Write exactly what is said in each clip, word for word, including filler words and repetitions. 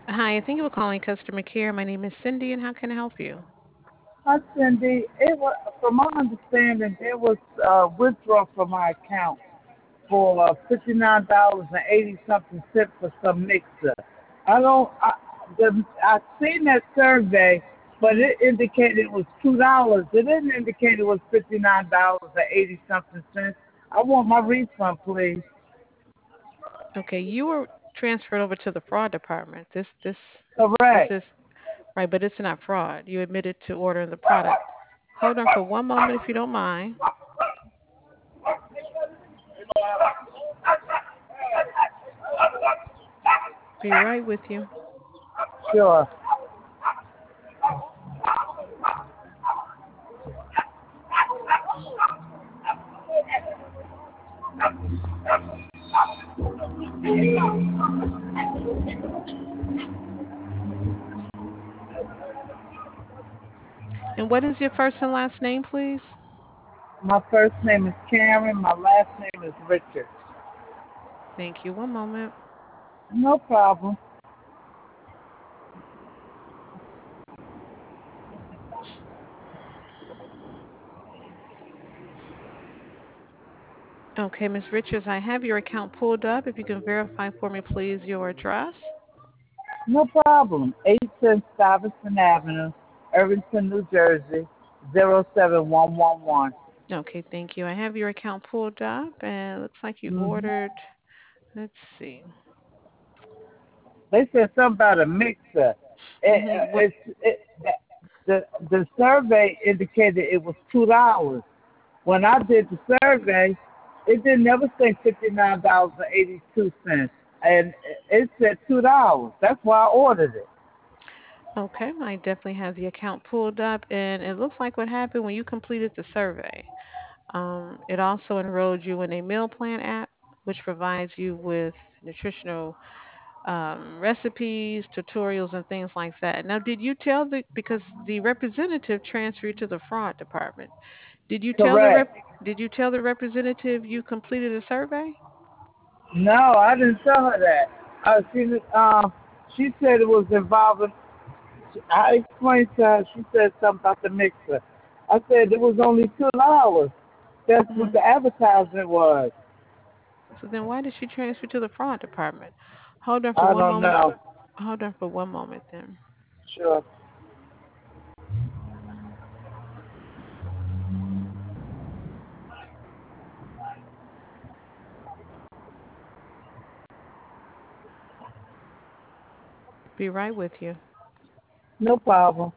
Hi, thank you for calling customer care. My name is Cindy, and how can I help you? Hi, Cindy. It was, from my understanding, there was uh, withdrawal from my account for uh, fifty nine dollars and eighty something cents for some mixer. I don't. I, the, I seen that survey, but Hmm. it indicated it was two dollars. It didn't indicate it was fifty nine dollars and eighty something cents. I want my refund, please. Okay, you were transferred over to the fraud department. This, this, this Correct. is right, but it's not fraud. You admitted to ordering the product. Hold on for one moment, if you don't mind. Be right with you. Sure. And what is your first and last name, please? My first name is Karen. My last name is Richard. Thank you. One moment. No problem. Okay, Miss Richards, I have your account pulled up. If you can verify for me, please, your address. No problem. eight ten Stuyvesant Avenue, Irvington, New Jersey, zero seven one one one. Okay, thank you. I have your account pulled up, and it looks like you Mm-hmm. ordered. Let's see. They said something about a mixer. It, uh, Mm-hmm. What? it's, it, the, the survey indicated it was two dollars. When I did the survey, it didn't never say fifty-nine dollars and eighty-two cents. And it said two dollars. That's why I ordered it. Okay, I definitely have the account pulled up, and it looks like what happened when you completed the survey. Um, it also enrolled you in a meal plan app, which provides you with nutritional um, recipes, tutorials, and things like that. Now, did you tell the because the representative transferred to the fraud department? Did you tell the rep? Correct. Did you tell the representative you completed a survey? No, I didn't tell her that. Uh, she, um, she said it was involving. I explained to her. She said something about the mixer. I said it was only two dollars. That's what Hmm. the advertisement was. So then, why did she transfer to the fraud department? Hold on for I one don't moment. know. Hold on for one moment, then. Sure. Be right with you. No problem.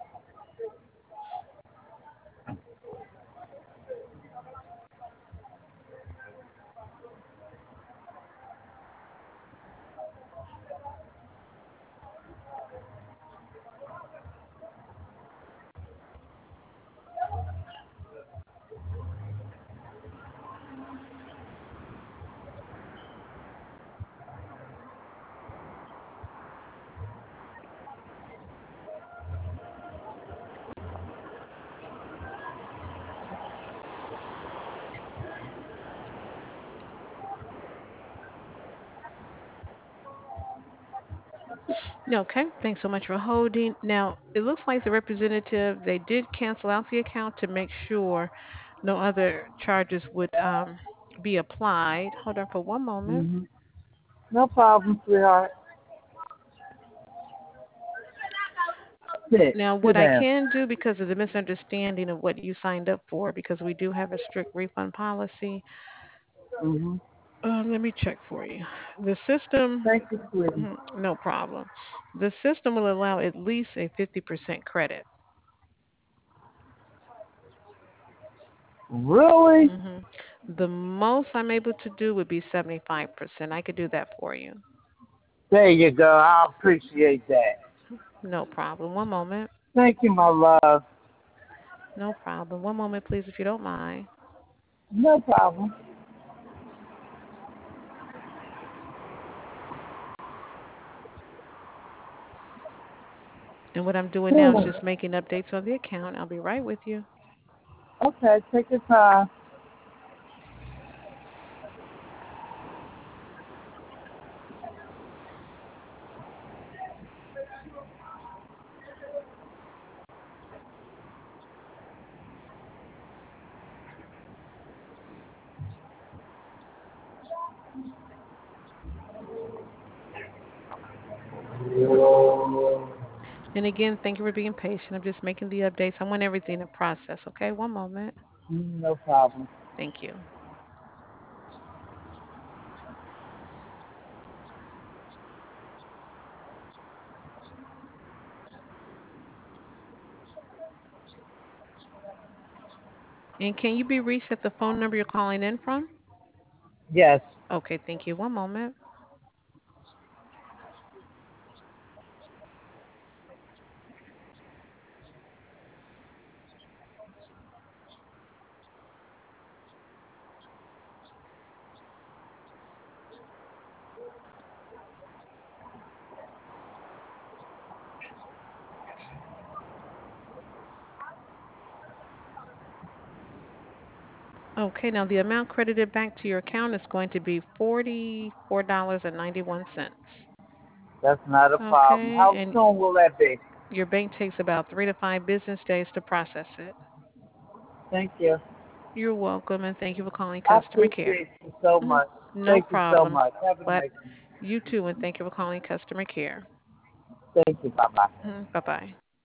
Okay, thanks so much for holding. Now, it looks like the representative, they did cancel out the account to make sure no other charges would um, be applied. Hold on for one moment. Hmm. No problem, sweetheart. Sit. Now, Sit what I down. can do because of the misunderstanding of what you signed up for, because we do have a strict refund policy, Hmm. uh, let me check for you. The system, Thank you, sweetie. mhm, no problem. The system will allow at least a fifty percent credit. Really? Hmm. The most I'm able to do would be seventy-five percent. I could do that for you. There you go. I appreciate that. No problem. One moment. Thank you, my love. No problem. One moment, please, if you don't mind. No problem. And what I'm doing now is Whew. just making updates on the account. I'll be right with you. Okay, take your time. And again, thank you for being patient. I'm just making the updates. I want everything to process. Okay, one moment. Mm, no problem. Thank you. And can you be reached at the phone number you're calling in from? Yes, Okay, thank you. One moment. Okay, now the amount credited back to your account is going to be forty-four dollars and ninety-one cents. that's not a problem. Okay, How and soon will that be? your bank takes about three to five business days to process it. Thank you. You're welcome, and thank you for calling I customer care. appreciate you so Hmm. much. No Thank you so problem. much. Have a But nice you too, and thank you for calling customer care. one. Thank you. Bye bye. Bye bye.